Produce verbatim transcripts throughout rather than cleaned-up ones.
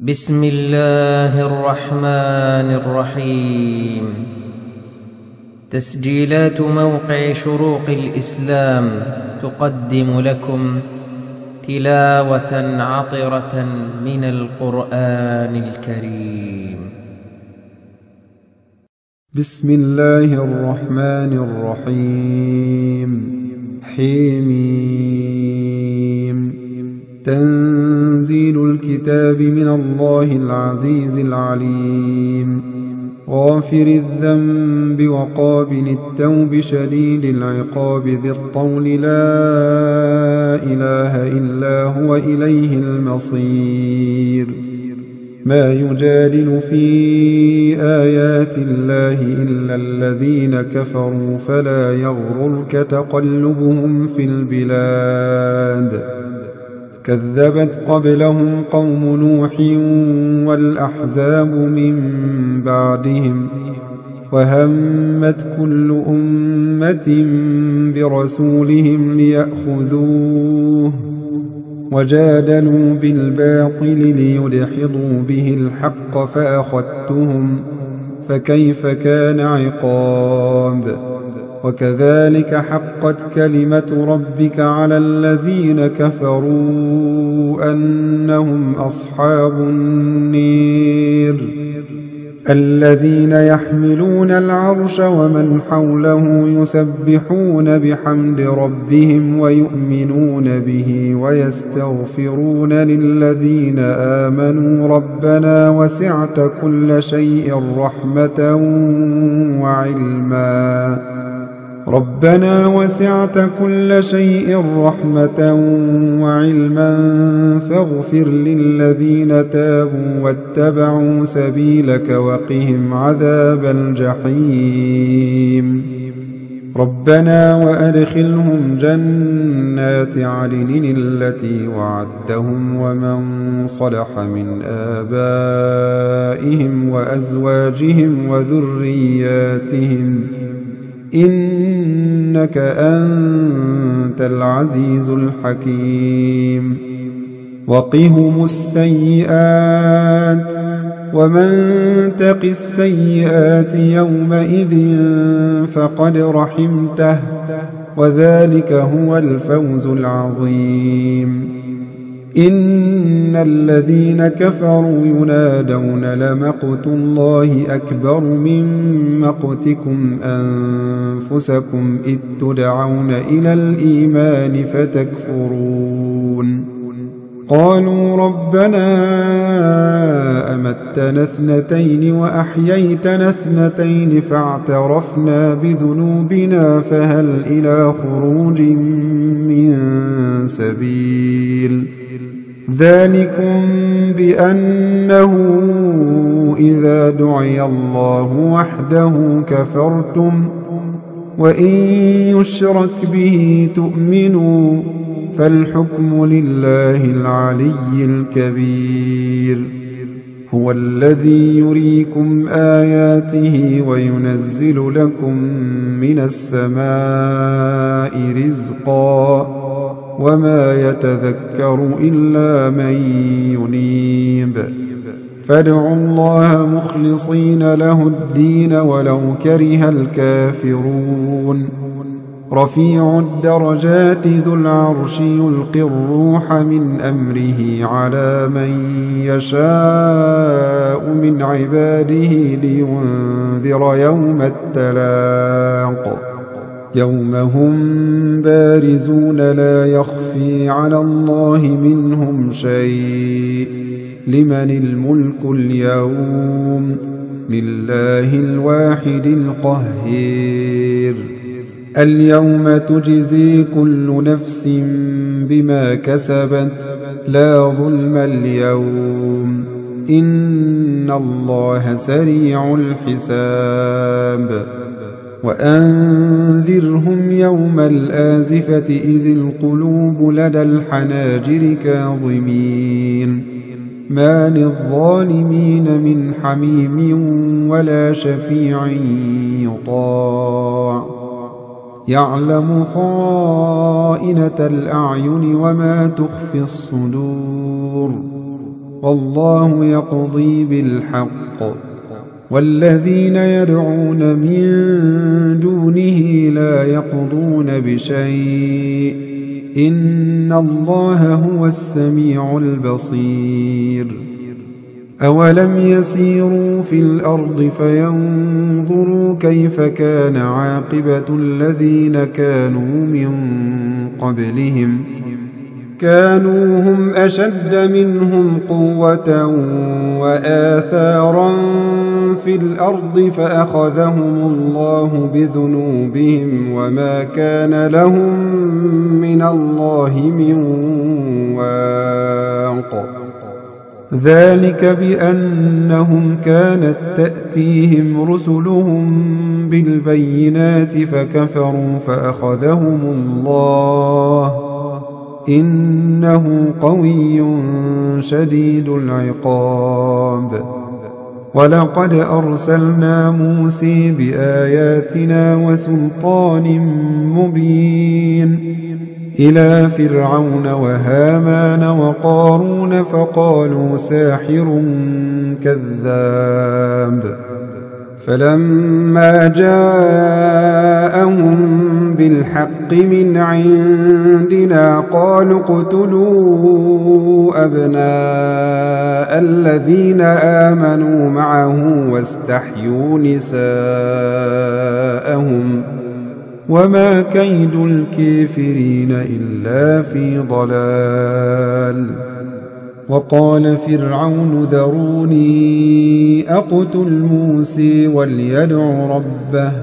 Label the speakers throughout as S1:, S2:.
S1: بسم الله الرحمن الرحيم. تسجيلات موقع شروق الإسلام تقدم لكم تلاوة عطرة من القرآن الكريم.
S2: بسم الله الرحمن الرحيم. حميم. تنزيل الكتاب من الله العزيز العليم، غافر الذنب وقابل التوب شديد العقاب ذي الطول لا إله إلا هو إليه المصير. ما يجادل في آيات الله إلا الذين كفروا فلا يغررك تقلبهم في البلاد. كذبت قبلهم قوم نوح والأحزاب من بعدهم، وهمت كل أمة برسولهم ليأخذوه، وجادلوا بالباطل ليدحضوا به الحق فأخذتهم، فكيف كان عقاب. وكذلك حقت كلمة ربك على الذين كفروا أنهم أصحاب النير. الذين يحملون العرش ومن حوله يسبحون بحمد ربهم ويؤمنون به ويستغفرون للذين آمنوا ربنا وسعت كل شيء رحمة وعلما ربنا وسعت كل شيء رحمة وعلما فاغفر للذين تابوا واتبعوا سبيلك وقهم عذاب الجحيم. ربنا وأدخلهم جنات عدن التي وعدتهم ومن صلح من آبائهم وأزواجهم وذرياتهم إنك أنت العزيز الحكيم. وقهم السيئات ومن تق السيئات يومئذ فقد رحمته وذلك هو الفوز العظيم. إن الذين كفروا ينادون لمقت الله أكبر من مقتكم أنفسكم إذ تدعون إلى الإيمان فتكفرون. قالوا ربنا أمتنا اثنتين وأحييتنا اثنتين فاعترفنا بذنوبنا فهل إلى خروج من سبيل. ذلكم بأنه إذا دعي الله وحده كفرتم وإن يشرك به تؤمنوا فالحكم لله العلي الكبير. هو الذي يريكم آياته وينزل لكم من السماء رزقا وما يتذكر إلا من ينيب. فادعوا الله مخلصين له الدين ولو كره الكافرون. رفيع الدرجات ذو العرش يلقي الروح من أمره على من يشاء من عباده لينذر يوم التلاق. يوم هم بارزون لا يخفي على الله منهم شيء. لمن الملك اليوم؟ لله الواحد القهير. اليوم تجزي كل نفس بما كسبت لا ظلم اليوم إن الله سريع الحساب. وأنذرهم يوم الآزفة إذ القلوب لدى الحناجر كاظمين ما للظالمين من حميم ولا شفيع يطاع. يعلم خائنة الأعين وما تخفي الصدور والله يقضي بالحق والذين يدعون من دونه لا يقضون بشيء إن الله هو السميع البصير أولم يسيروا في الأرض فينظروا كيف كان عاقبة الذين كانوا من قبلهم كانوا هم أشد منهم قوة وآثارا في الأرض فأخذهم الله بذنوبهم وما كان لهم من الله من واق ذلك بأنهم كانت تأتيهم رسلهم بالبينات فكفروا فأخذهم الله إنه قوي شديد العقاب ولقد أرسلنا موسى بآياتنا وسلطان مبين إلى فرعون وهامان وقارون فقالوا ساحر كذاب فلما جاءهم بالحق من عندنا قالوا اقتلوا أبناء الذين آمنوا معه واستحيوا نساءهم وما كيد الكافرين إلا في ضلال وقال فرعون ذروني أقتل موسى وليدع ربه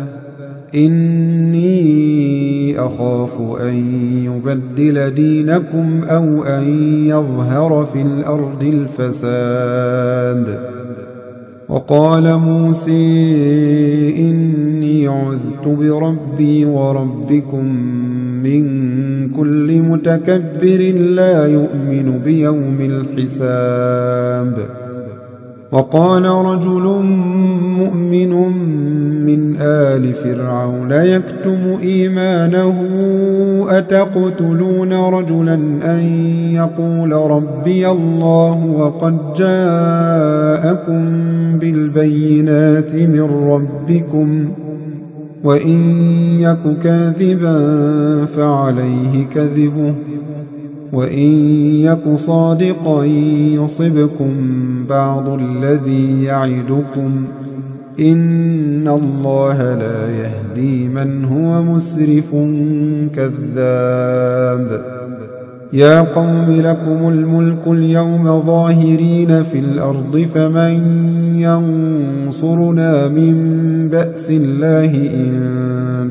S2: إني أخاف أن يبدل دينكم أو أن يظهر في الأرض الفساد وقال موسى إني عذت بربي وربكم من كل متكبر لا يؤمن بيوم الحساب وقال رجل مؤمن من آل فرعون يكتم إيمانه أتقتلون رجلا أن يقول ربي الله وقد جاءكم بالبينات من ربكم وإن يك كاذبا فعليه كذبه وإن يك صادقا يصبكم بعض الذي يعدكم إن الله لا يهدي من هو مسرف كذاب يا قوم لكم الملك اليوم ظاهرين في الأرض فمن ينصرنا من بأس الله إن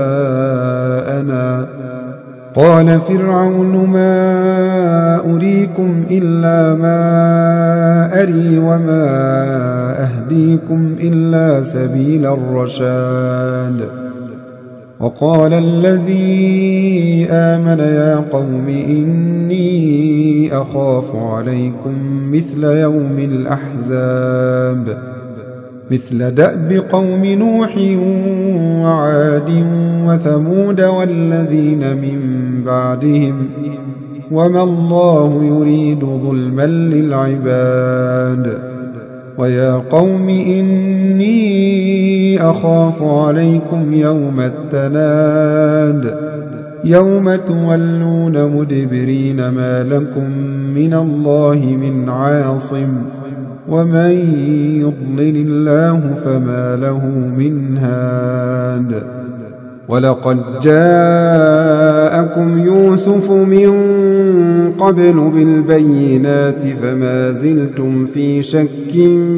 S2: جاءنا قال فرعون ما أريكم إلا ما أري وما أهديكم إلا سبيل الرشاد وقال الذي آمن يا قوم إني أخاف عليكم مثل يوم الأحزاب مثل دأب قوم نوح وعاد وثمود والذين من بعدهم وما الله يريد ظلما للعباد ويا قوم إني أخاف عليكم يوم التناد يوم تولون مدبرين ما لكم من الله من عاصم ومن يضلل الله فما له من هاد ولقد جاءكم يوسف من قبل بالبينات فما زلتم في شك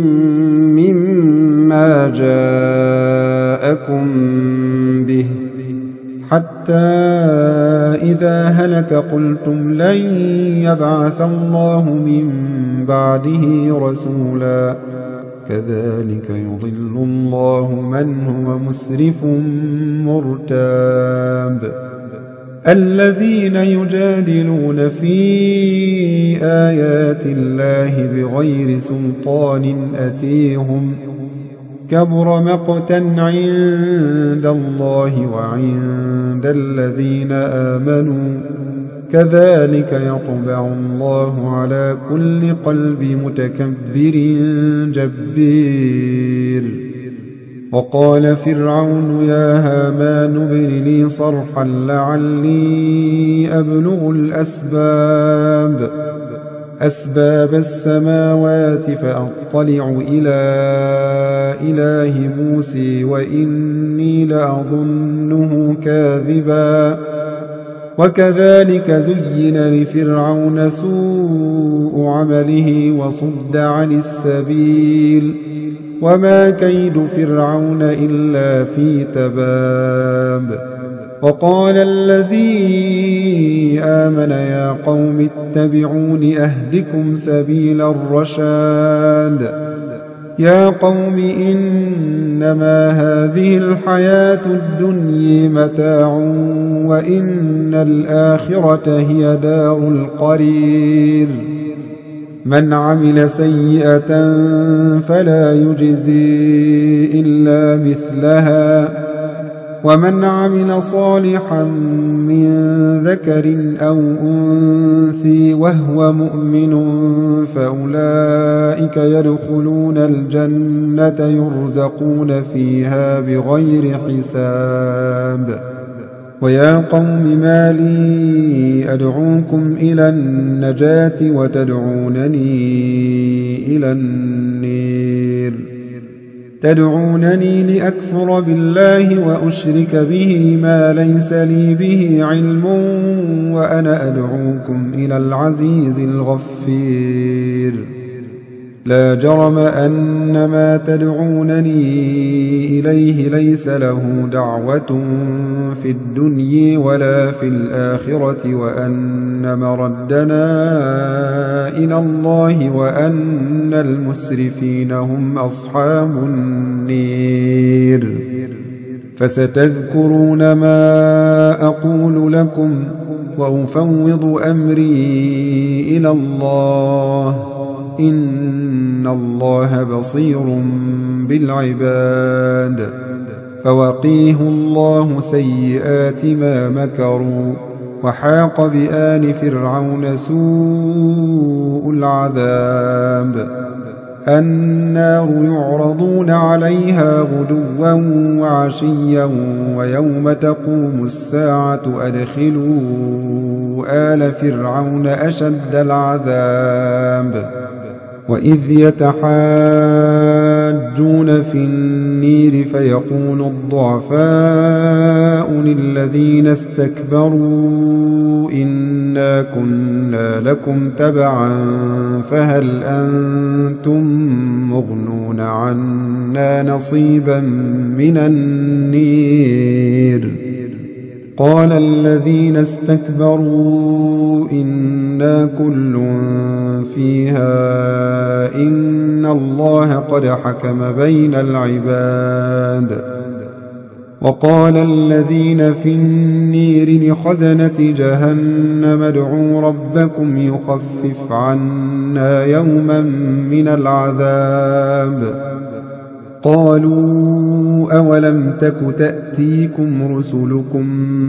S2: مما جاءكم به حتى إذا هلك قلتم لن يبعث الله من بعده رسولا كذلك يضل الله من هو مسرف مرتاب الذين يجادلون في آيات الله بغير سلطان أتيهم كبر مقتا عند الله وعند الذين آمنوا كذلك يطبع الله على كل قلب متكبر جبير. وقال فرعون يا هامان ابن لي صرحا لعلي أبلغ الأسباب أسباب السماوات فأطلع إلى إله موسى وإني لأظنه كاذبا. وكذلك زين لفرعون سوء عمله وصد عن السبيل وما كيد فرعون إلا في تباب. وقال الذي آمن يا قوم اتبعون أهدكم سبيل الرشاد. يا قوم إنما هذه الحياة الدنيا متاع وإن الآخرة هي دار القرير. من عمل سيئة فلا يجزي إلا مثلها ومن عمل صالحا من ذكر أو أنثى وهو مؤمن فأولئك يدخلون الجنة يرزقون فيها بغير حساب. ويا قوم ما لي أدعوكم إلى النجاة وتدعونني إلى النير. تدعونني لأكفر بالله وأشرك به ما ليس لي به علم وأنا أدعوكم إلى العزيز الغفير. لا جرم أن ما تدعونني إليه ليس له دعوة في الدنيا ولا في الآخرة وأن مردنا إلى الله وأن المسرفين هم أصحاب النير. فستذكرون ما أقول لكم وأفوض أمري إلى الله إن الله بصير بالعباد. فوقيه الله سيئات ما مكروا وحاق بآل فرعون سوء العذاب. النار يعرضون عليها غدوا وعشيا ويوم تقوم الساعة أدخلوا آل فرعون أشد العذاب. وإذ يتحاجون في النير فيقول الضعفاء للذين استكبروا إنا كنا لكم تبعا فهل أنتم مغنون عنا نصيبا من النير. قال الذين استكبروا إنا كل فيها إن الله قد حكم بين العباد. وقال الذين في النير لخزنة جهنم ادعوا ربكم يخفف عنا يوما من العذاب. قالوا أولم تك تأتيكم رسلكم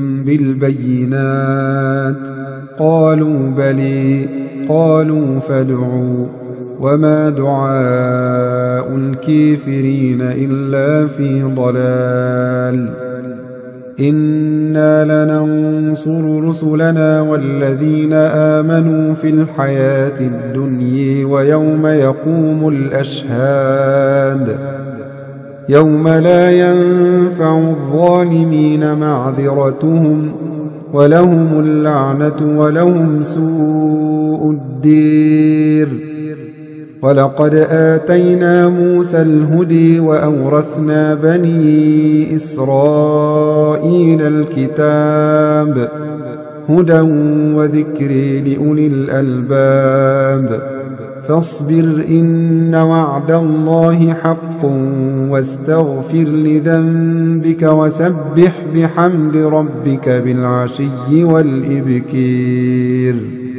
S2: بالبينات قالوا بلي قالوا فادعوا وما دعاء الكافرين إلا في ضلال. إنا لننصر رسلنا والذين آمنوا في الحياة الدنيا ويوم يقوم الأشهاد. يوم لا ينفع الظالمين معذرتهم ولهم اللعنة ولهم سوء الدير. ولقد آتينا موسى الهدي وأورثنا بني إسرائيل الكتاب هدى وذكر لأولي الألباب. فاصبر إن وعد الله حق واستغفر لذنبك وسبح بحمد ربك بالعشي والإبكير.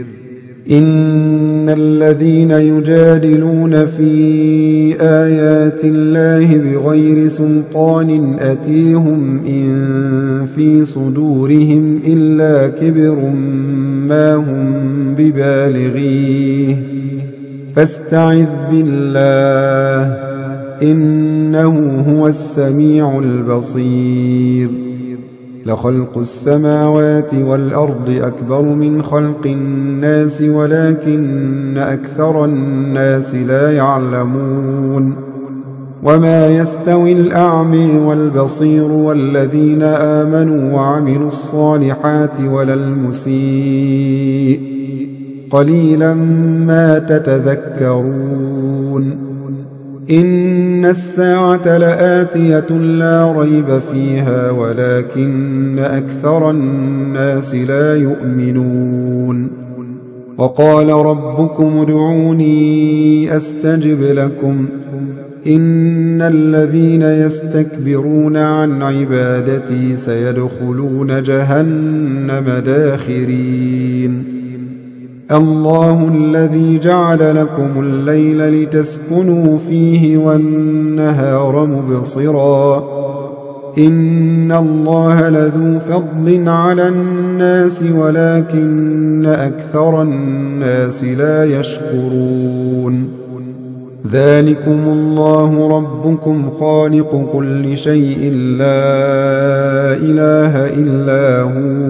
S2: إن الذين يجادلون في آيات الله بغير سلطان أتيهم إن في صدورهم إلا كبر ما هم ببالغيه فاستعذ بالله إنه هو السميع البصير لخلق السماوات والأرض أكبر من خلق الناس ولكن أكثر الناس لا يعلمون وما يستوي الأعمى والبصير والذين آمنوا وعملوا الصالحات ولا المسيء قليلا ما تتذكرون إن الساعة لآتية لا ريب فيها ولكن أكثر الناس لا يؤمنون وقال ربكم ادعوني أستجب لكم إن الذين يستكبرون عن عبادتي سيدخلون جهنم داخرين الله الذي جعل لكم الليل لتسكنوا فيه والنهار مبصرا إن الله لذو فضل على الناس ولكن أكثر الناس لا يشكرون ذلكم الله ربكم خالق كل شيء لا إله إلا هو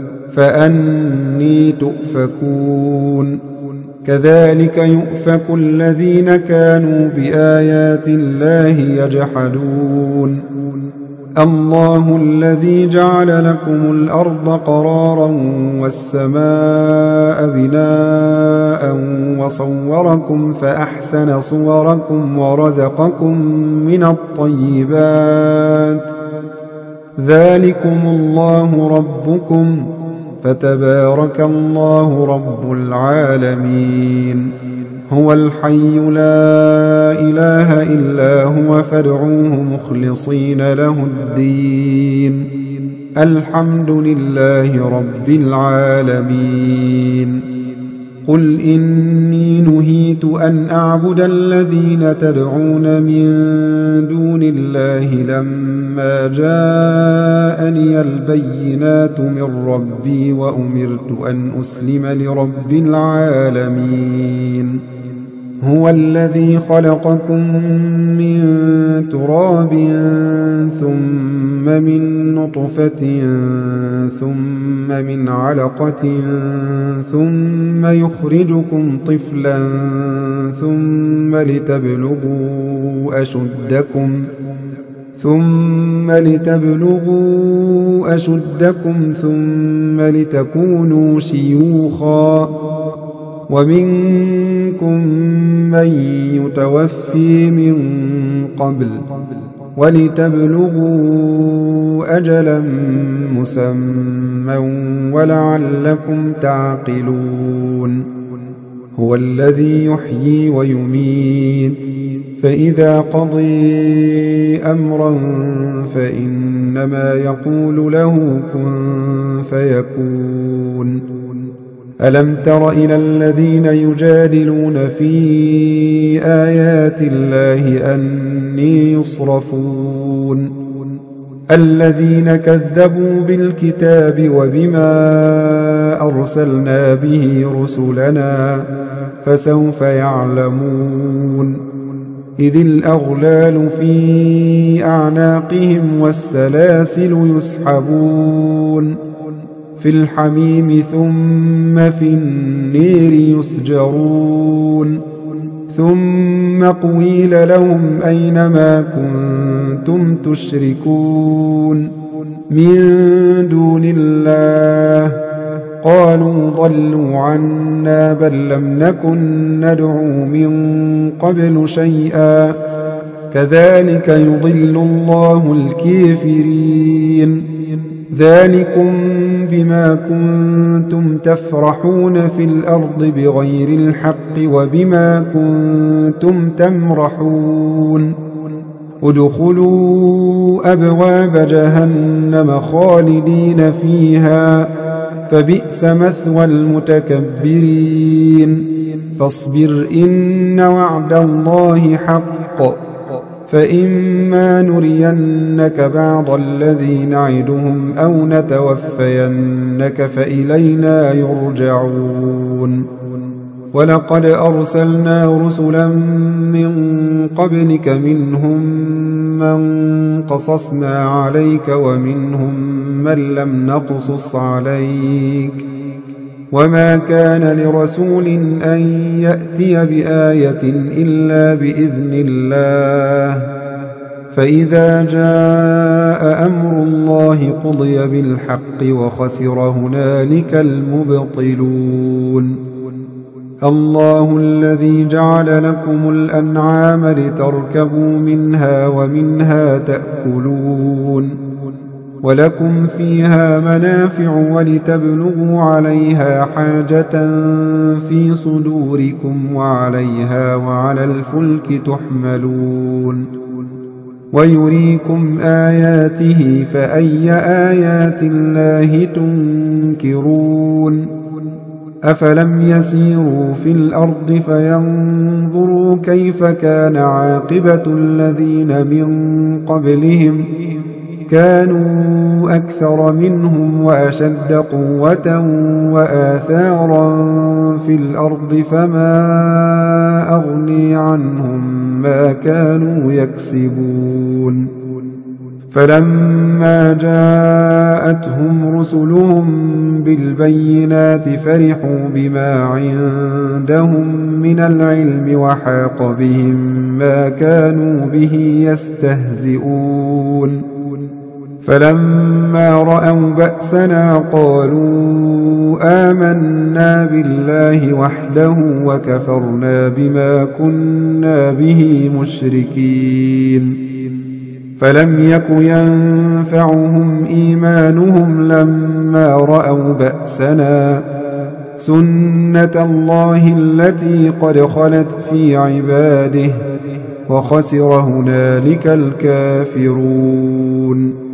S2: فأني تؤفكون كذلك يؤفك الذين كانوا بآيات الله يجحدون الله الذي جعل لكم الأرض قرارا والسماء بناء وصوركم فأحسن صوركم ورزقكم من الطيبات ذلكم الله ربكم فتبارك الله رب العالمين هو الحي لا إله إلا هو فادعوه مخلصين له الدين الحمد لله رب العالمين قل إني نهيت أن أعبد الذين تدعون من دون الله لما جاءني البينات من ربي وأمرت أن أسلم لرب العالمين هو الذي خلقكم من تراب ثم من نطفة ثم من علقة ثم يخرجكم طفلا ثم لتبلغوا أشدكم ثم لتبلغوا أشدكم ثم لتكونوا شيوخا ومنكم من يتوفي من قبل ولتبلغوا أجلا مسمى ولعلكم تعقلون هو الذي يحيي ويميت فإذا قضي أمرا فإنما يقول له كن فيكون ألم تر إلى الذين يجادلون في آيات الله أني يصرفون الذين كذبوا بالكتاب وبما أرسلنا به رسلنا فسوف يعلمون إذ الأغلال في أعناقهم والسلاسل يسحبون في الحميم ثم في النير يسجرون ثم قيل لهم أينما كنتم تشركون من دون الله قالوا ضلوا عنا بل لم نكن ندعو من قبل شيئا كذلك يضل الله الكافرين ذلكم بما كنتم تفرحون في الأرض بغير الحق وبما كنتم تمرحون ادخلوا أبواب جهنم خالدين فيها فبئس مثوى المتكبرين فاصبر إن وعد الله حق فإما نرينك بعض الذي نعدهم أو نتوفينك فإلينا يرجعون ولقد أرسلنا رسلا من قبلك منهم من قصصنا عليك ومنهم من لم نقصص عليك وما كان لرسول أن يأتي بآية إلا بإذن الله فإذا جاء أمر الله قضي بالحق وخسر هنالك المبطلون الله الذي جعل لكم الأنعام لتركبوا منها ومنها تأكلون ولكم فيها منافع ولتبلغوا عليها حاجة في صدوركم وعليها وعلى الفلك تحملون ويريكم آياته فأي آيات الله تنكرون أفلم يسيروا في الأرض فينظروا كيف كان عاقبة الذين من قبلهم كانوا أكثر منهم وأشد قوة وآثارا في الأرض فما أغني عنهم ما كانوا يكسبون فلما جاءتهم رسلهم بالبينات فرحوا بما عندهم من العلم وحاق بهم ما كانوا به يستهزئون فلما رأوا بأسنا قالوا آمنا بالله وحده وكفرنا بما كنا به مشركين فلم يك ينفعهم إيمانهم لما رأوا بأسنا سنة الله التي قد خلت في عباده وخسر هنالك الكافرون